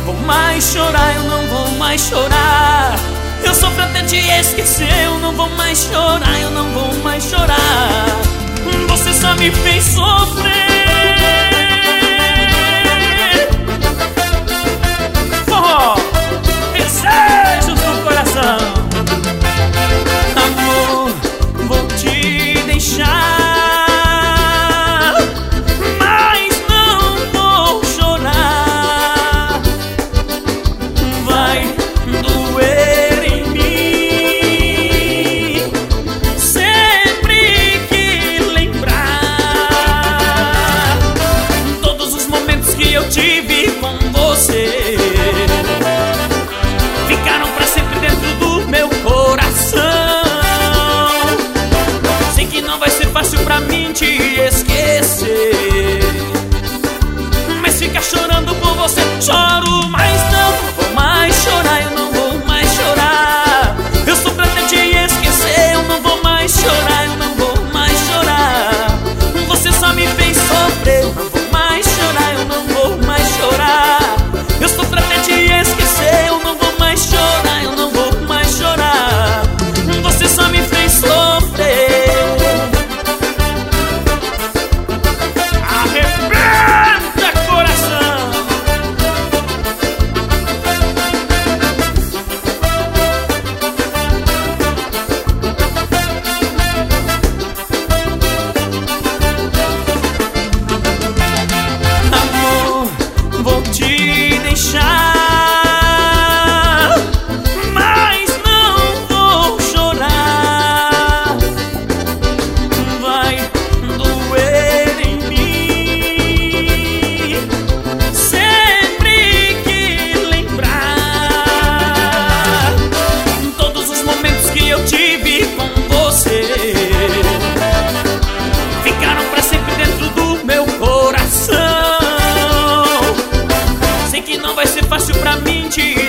vou mais chorar, eu não vou mais chorar. Eu sofro até te esquecer, eu não vou mais chorar, eu não vou mais chorar. Você só me fez sofrer. Forró, desejos do coração. Amor, vou te deixar, mas não vou chorar. Vai doer em mim sempre que lembrar todos os momentos que eu tive com você. Ficaram pra sempre dentro do meu coração. Sei que não vai ser fácil pra mim te esquecer, mas ficar chorando por você, choro, mas não vou mais chorar, eu não vou mais chorar. Eu sofro até te esquecer, eu não vou mais chorar, eu não vou mais chorar. Você só me fez sofrer, eu não vou mais chorar, eu não vou mais chorar. Eu sofro até te esquecer, eu não vou mais chorar, eu não vou mais chorar. Você só me fez sofrer. Arrebenta, coração. Amor, vou te deixar, mas não vou chorar. Vai doer em mim sempre que lembrar todos os momentos que eu tive com você. Ficaram pra sempre dentro do meu coração. Sei que não vai ser fácil pra mim te